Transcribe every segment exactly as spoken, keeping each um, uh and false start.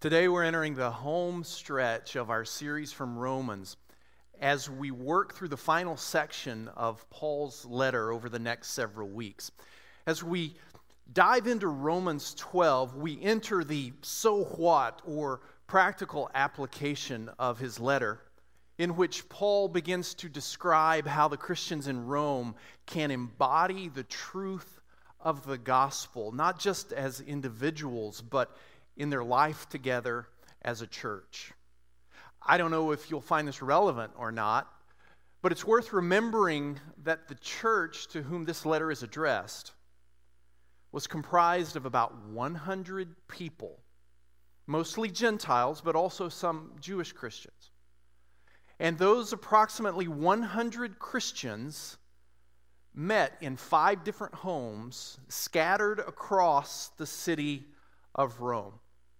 Today we're entering the home stretch of our series from Romans as we work through the final section of Paul's letter over the next several weeks. As we dive into Romans twelve, we enter the so what or practical application of his letter, in which Paul begins to describe how the Christians in Rome can embody the truth of the gospel, not just as individuals, but in their life together as a church. I don't know if you'll find this relevant or not, but it's worth remembering that the church to whom this letter is addressed was comprised of about one hundred people, mostly Gentiles, but also some Jewish Christians. And those approximately one hundred Christians met in five different homes scattered across the city of Rome.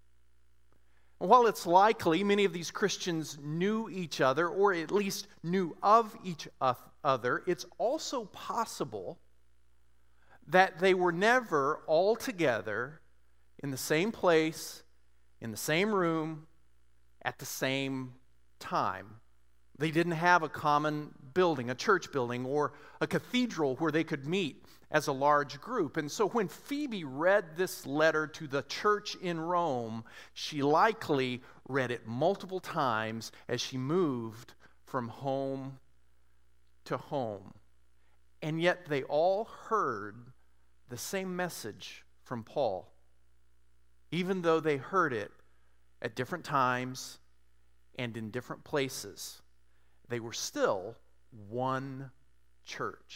While it's likely many of these Christians knew each other, or at least knew of each other, it's also possible that they were never all together in the same place, in the same room, at the same time. They didn't have a common building, a church building, or a cathedral where they could meet as a large group. And so when Phoebe read this letter to the church in Rome, she likely read it multiple times as she moved from home to home. And yet they all heard the same message from Paul, even though they heard it at different times and in different places. They were still one church.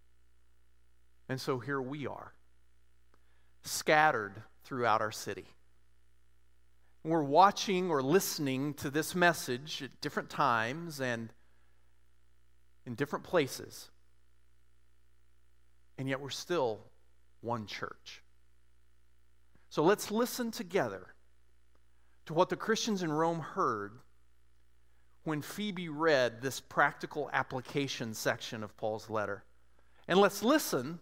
And so here we are, scattered throughout our city. We're watching or listening to this message at different times and in different places. And yet we're still one church. So let's listen together to what the Christians in Rome heard when Phoebe read this practical application section of Paul's letter. And let's listen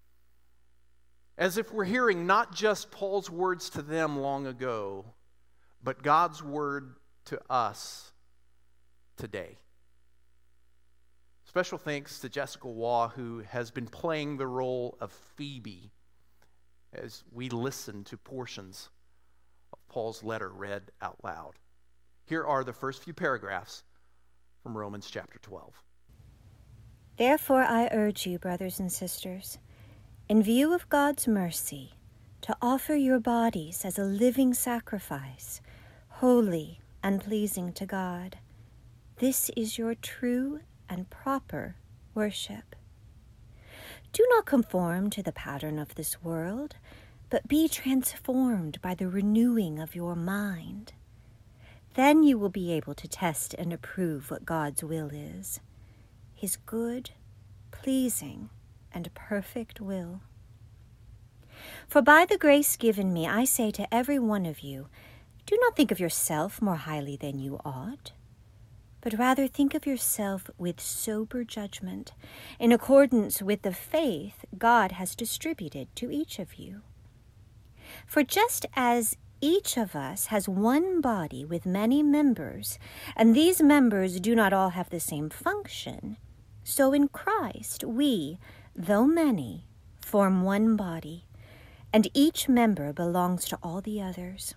as if we're hearing not just Paul's words to them long ago, but God's word to us today. Special thanks to Jessica Waugh, who has been playing the role of Phoebe as we listen to portions of Paul's letter read out loud. Here are the first few paragraphs from Romans chapter twelve. Therefore I urge you, brothers and sisters, in view of God's mercy, to offer your bodies as a living sacrifice, holy and pleasing to God. This is your true and proper worship. Do not conform to the pattern of this world, but be transformed by the renewing of your mind. Then you will be able to test and approve what God's will is, His good, pleasing, and perfect will. For by the grace given me, I say to every one of you, do not think of yourself more highly than you ought, but rather think of yourself with sober judgment, in accordance with the faith God has distributed to each of you. For just as each of us has one body with many members, and these members do not all have the same function, so in Christ we, though many, form one body, and each member belongs to all the others.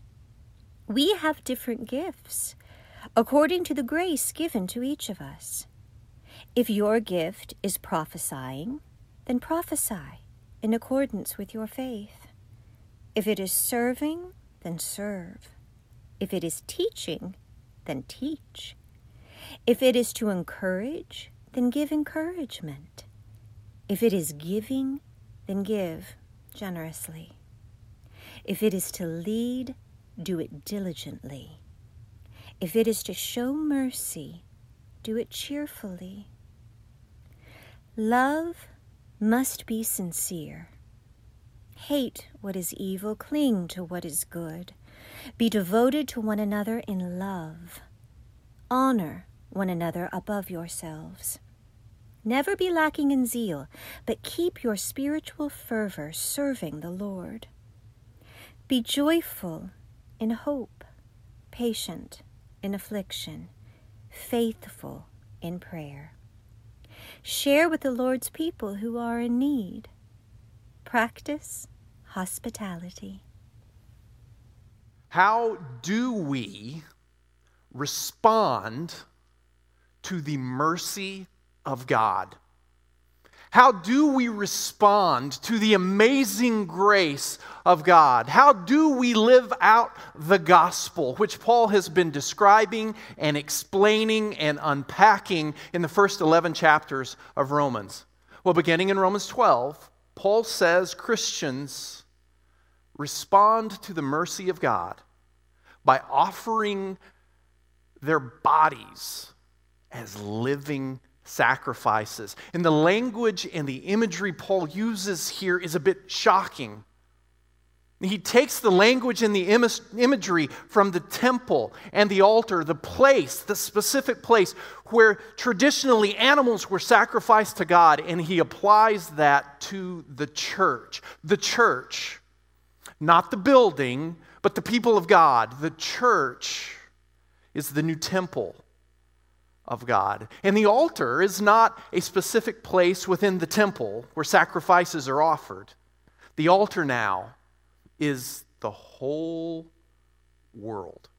We have different gifts, according to the grace given to each of us. If your gift is prophesying, then prophesy in accordance with your faith. If it is serving, then serve. If it is teaching, then teach. If it is to encourage, then give encouragement. If it is giving, then give generously. If it is to lead, do it diligently. If it is to show mercy, do it cheerfully. Love must be sincere. Hate what is evil, cling to what is good. Be devoted to one another in love. Honor one another above yourselves. Never be lacking in zeal, but keep your spiritual fervor serving the Lord. Be joyful in hope, patient in affliction, faithful in prayer. Share with the Lord's people who are in need. Practice hospitality. How do we respond to the mercy of God? How do we respond to the amazing grace of God? How do we live out the gospel, which Paul has been describing and explaining and unpacking in the first eleven chapters of Romans? Well, beginning in Romans twelve, Paul says Christians respond to the mercy of God by offering their bodies as living sacrifices. And the language and the imagery Paul uses here is a bit shocking. He takes the language and the im- imagery from the temple and the altar, the place, the specific place where traditionally animals were sacrificed to God, and he applies that to the church. The church, not the building, but the people of God. The church is the new temple of God. And the altar is not a specific place within the temple where sacrifices are offered. The altar now is the whole world.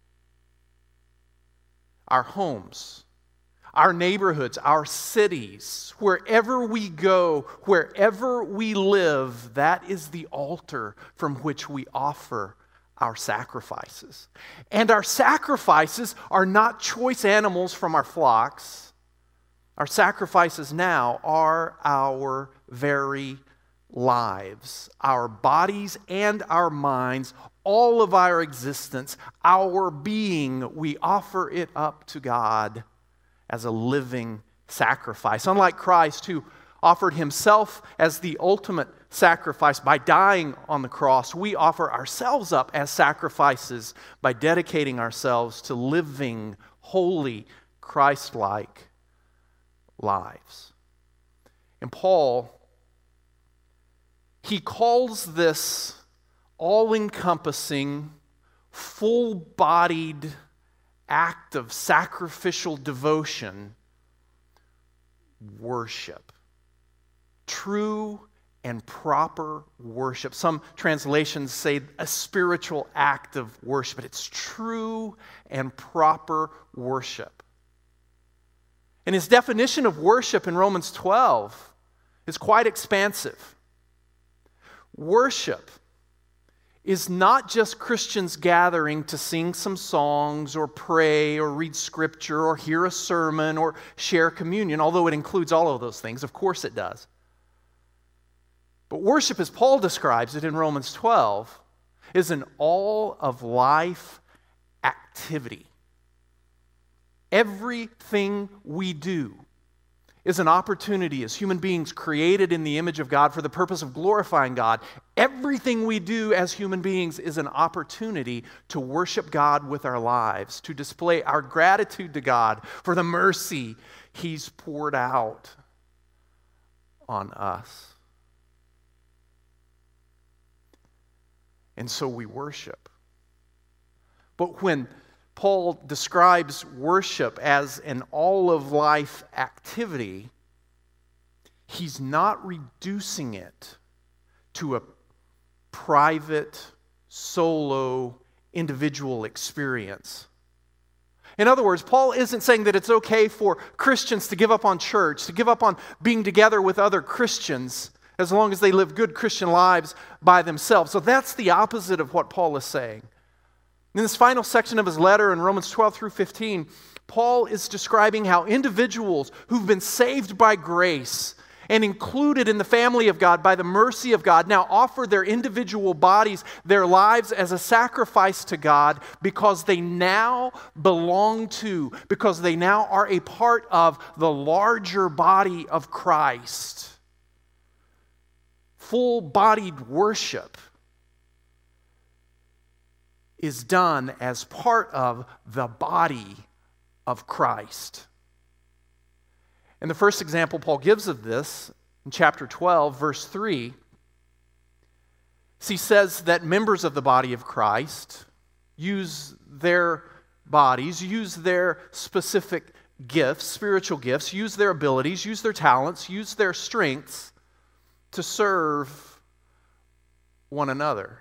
Our homes, our neighborhoods, our cities, wherever we go, wherever we live, that is the altar from which we offer our sacrifices. And our sacrifices are not choice animals from our flocks. Our sacrifices now are our very lives, our bodies and our minds, all of our existence, our being. We offer it up to God as a living sacrifice. Unlike Christ, who offered himself as the ultimate sacrifice by dying on the cross, we offer ourselves up as sacrifices by dedicating ourselves to living holy, Christ-like lives. And Paul, he calls this all-encompassing, full-bodied act of sacrificial devotion worship. True and proper worship. Some translations say a spiritual act of worship, but it's true and proper worship. And his definition of worship in Romans twelve is quite expansive. Worship is not just Christians gathering to sing some songs or pray or read scripture or hear a sermon or share communion, although it includes all of those things. Of course it does. But worship, as Paul describes it in Romans twelve, is an all-of-life activity. Everything we do is an opportunity as human beings created in the image of God for the purpose of glorifying God. Everything we do as human beings is an opportunity to worship God with our lives, to display our gratitude to God for the mercy He's poured out on us. And so we worship. But when Paul describes worship as an all-of-life activity, he's not reducing it to a private, solo, individual experience. In other words, Paul isn't saying that it's okay for Christians to give up on church, to give up on being together with other Christians, as long as they live good Christian lives by themselves. So that's the opposite of what Paul is saying. In this final section of his letter in Romans twelve through fifteen, Paul is describing how individuals who've been saved by grace and included in the family of God by the mercy of God now offer their individual bodies, their lives as a sacrifice to God because they now belong to, because they now are a part of the larger body of Christ. Full-bodied worship is done as part of the body of Christ. And the first example Paul gives of this in chapter twelve, verse three, he says that members of the body of Christ use their bodies, use their specific gifts, spiritual gifts, use their abilities, use their talents, use their strengths to serve one another.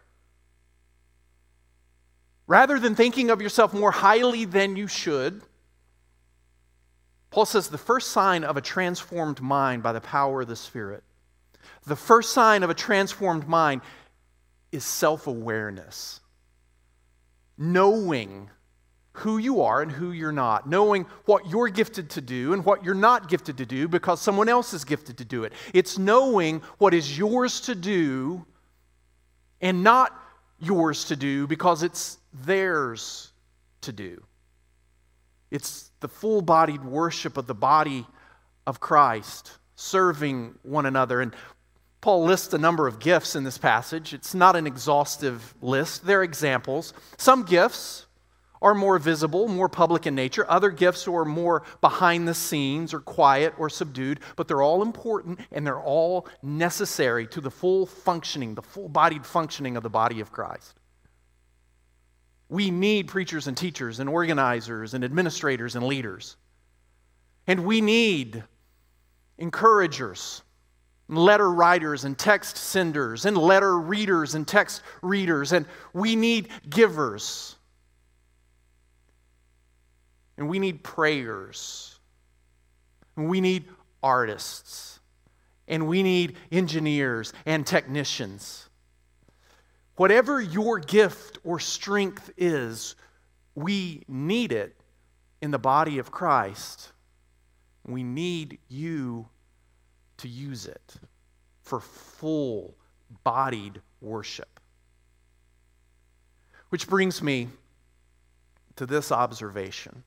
Rather than thinking of yourself more highly than you should, Paul says the first sign of a transformed mind by the power of the Spirit, the first sign of a transformed mind is self-awareness. Knowing who you are and who you're not. Knowing what you're gifted to do and what you're not gifted to do because someone else is gifted to do it. It's knowing what is yours to do and not yours to do because it's theirs to do. It's the full-bodied worship of the body of Christ, serving one another. And Paul lists a number of gifts in this passage. It's not an exhaustive list. They're examples. Some gifts are more visible, more public in nature. Other gifts are more behind the scenes or quiet or subdued, but they're all important and they're all necessary to the full functioning, the full-bodied functioning of the body of Christ. We need preachers and teachers and organizers and administrators and leaders. And we need encouragers, letter writers and text senders, and letter readers and text readers. And we need givers. And we need prayers. And we need artists. And we need engineers and technicians. Whatever your gift or strength is, we need it in the body of Christ. We need you to use it for full-bodied worship. Which brings me to this observation.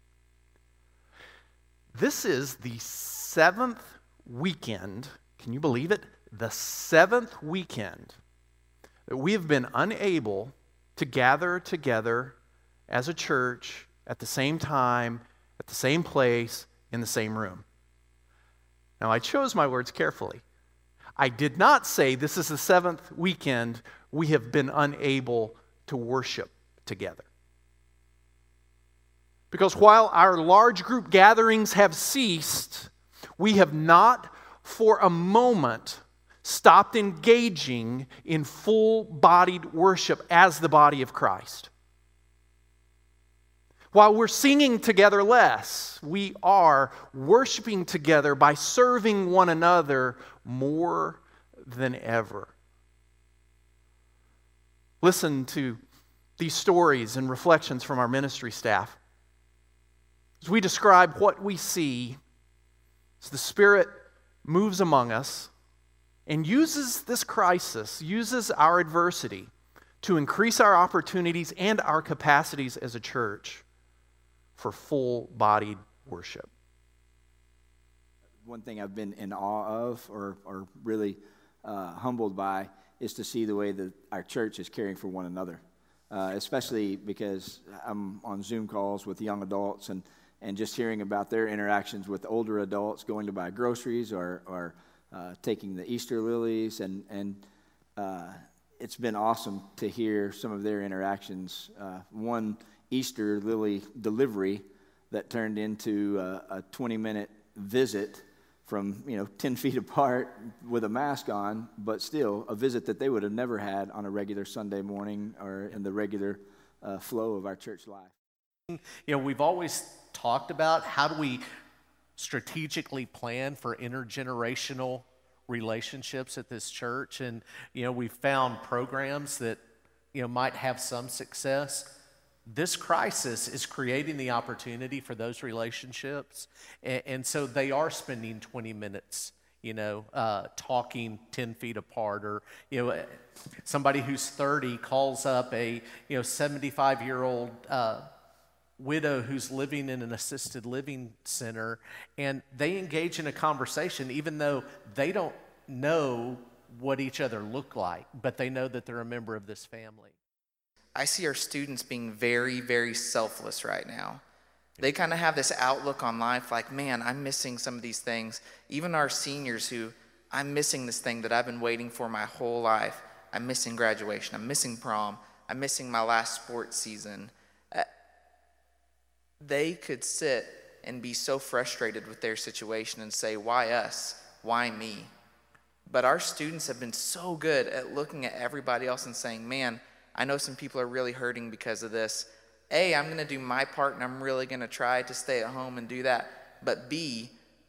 This is the seventh weekend, can you believe it? The seventh weekend that we have been unable to gather together as a church at the same time, at the same place, in the same room. Now, I chose my words carefully. I did not say this is the seventh weekend we have been unable to worship together. Because while our large group gatherings have ceased, we have not for a moment stopped engaging in full-bodied worship as the body of Christ. While we're singing together less, we are worshiping together by serving one another more than ever. Listen to these stories and reflections from our ministry staff. As we describe what we see, as the Spirit moves among us, and uses this crisis, uses our adversity to increase our opportunities and our capacities as a church for full-bodied worship. One thing I've been in awe of or, or really uh, humbled by is to see the way that our church is caring for one another, uh, especially because I'm on Zoom calls with young adults and, and just hearing about their interactions with older adults going to buy groceries or, or Uh, taking the Easter lilies, and and uh, it's been awesome to hear some of their interactions. Uh, one Easter lily delivery that turned into a, a twenty-minute visit from, you know, ten feet apart with a mask on, but still a visit that they would have never had on a regular Sunday morning or in the regular uh, flow of our church life. You know, we've always talked about how do we strategically plan for intergenerational relationships at this church, and you know, we've found programs that you know might have some success. This crisis is creating the opportunity for those relationships, and, and so they are spending twenty minutes, you know, uh, talking ten feet apart, or you know, somebody who's thirty calls up a you know seventy-five year old uh, widow who's living in an assisted living center, and they engage in a conversation even though they don't know what each other look like, but they know that they're a member of this family. I see our students being very, very selfless right now. They kind of have this outlook on life like, man, I'm missing some of these things. Even our seniors who, I'm missing this thing that I've been waiting for my whole life. I'm missing graduation. I'm missing prom. I'm missing my last sports season. Uh, they could sit and be so frustrated with their situation and say, why us? Why me? But our students have been so good at looking at everybody else and saying, man, I know some people are really hurting because of this. A, I'm going to do my part and I'm really going to try to stay at home and do that. But B,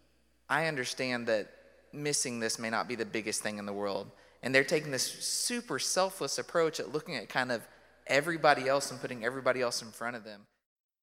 I understand that missing this may not be the biggest thing in the world. And they're taking this super selfless approach at looking at kind of everybody else and putting everybody else in front of them.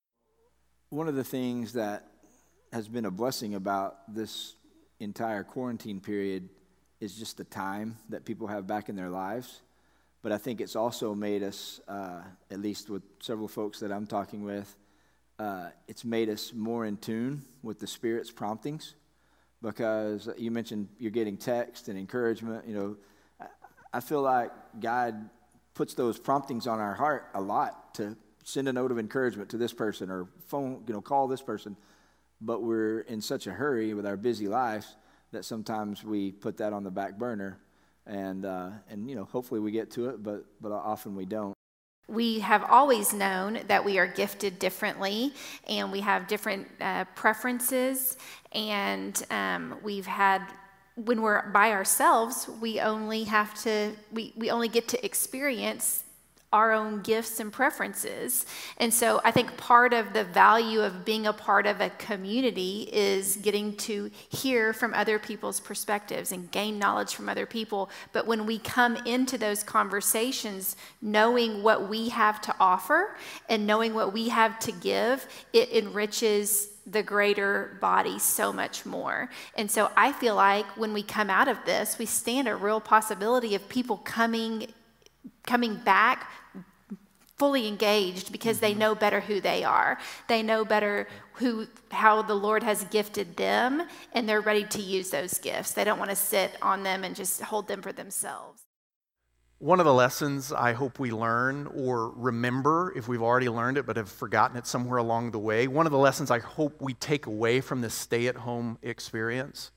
One of the things that has been a blessing about this entire quarantine period is just the time that people have back in their lives. But I think it's also made us, uh, at least with several folks that I'm talking with, uh, it's made us more in tune with the Spirit's promptings. Because you mentioned you're getting text and encouragement. You know, I feel like God puts those promptings on our heart a lot to send a note of encouragement to this person or phone, you know, call this person. But we're in such a hurry with our busy lives that sometimes we put that on the back burner, and uh, and you know, hopefully we get to it, but but often we don't. We have always known that we are gifted differently, and we have different uh, preferences, and um, we've had, when we're by ourselves, we only have to, we, we only get to experience our own gifts and preferences. And so I think part of the value of being a part of a community is getting to hear from other people's perspectives and gain knowledge from other people. But when we come into those conversations, knowing what we have to offer and knowing what we have to give, it enriches the greater body so much more. And so I feel like when we come out of this, we stand a real possibility of people coming coming back fully engaged because mm-hmm. they know better who they are. They know better who, how the Lord has gifted them, and they're ready to use those gifts. They don't want to sit on them and just hold them for themselves. One of the lessons I hope we learn or remember, if we've already learned it but have forgotten it somewhere along the way, one of the lessons I hope we take away from this stay-at-home experience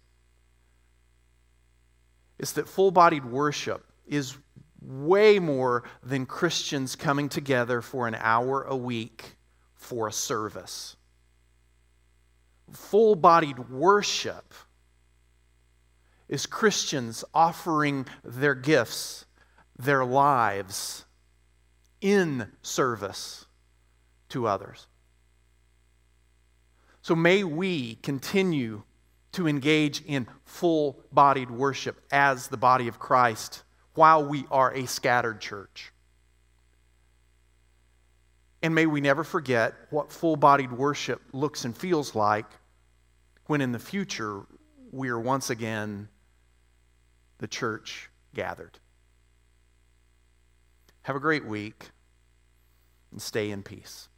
is that full-bodied worship is way more than Christians coming together for an hour a week for a service. Full-bodied worship is Christians offering their gifts, their lives in service to others. So may we continue to engage in full-bodied worship as the body of Christ while we are a scattered church. And may we never forget what full-bodied worship looks and feels like when in the future we are once again the church gathered. Have a great week and stay in peace.